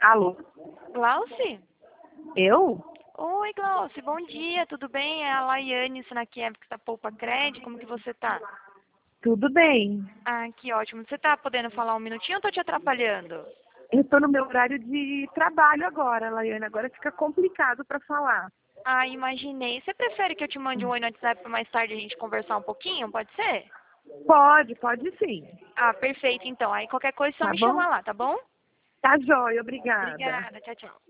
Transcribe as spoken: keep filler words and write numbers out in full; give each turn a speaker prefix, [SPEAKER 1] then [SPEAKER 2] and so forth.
[SPEAKER 1] Alô?
[SPEAKER 2] Glauci?
[SPEAKER 1] Eu?
[SPEAKER 2] Oi, Glauci, bom dia, tudo bem? É a Laiane Sinakiev, da Poupa Cred, como que você tá?
[SPEAKER 1] Tudo bem.
[SPEAKER 2] Ah, que ótimo. Você tá podendo falar um minutinho ou tô te atrapalhando?
[SPEAKER 1] Eu tô no meu horário de trabalho agora, Laiane. Agora fica complicado para falar.
[SPEAKER 2] Ah, imaginei. Você prefere que eu te mande um oi no WhatsApp para mais tarde a gente conversar um pouquinho? Pode ser?
[SPEAKER 1] Pode, pode sim.
[SPEAKER 2] Ah, perfeito, então. Aí qualquer coisa é só
[SPEAKER 1] Tá
[SPEAKER 2] me
[SPEAKER 1] bom?
[SPEAKER 2] chamar lá, tá bom?
[SPEAKER 1] Tá jóia, obrigada.
[SPEAKER 2] Obrigada, tchau, tchau.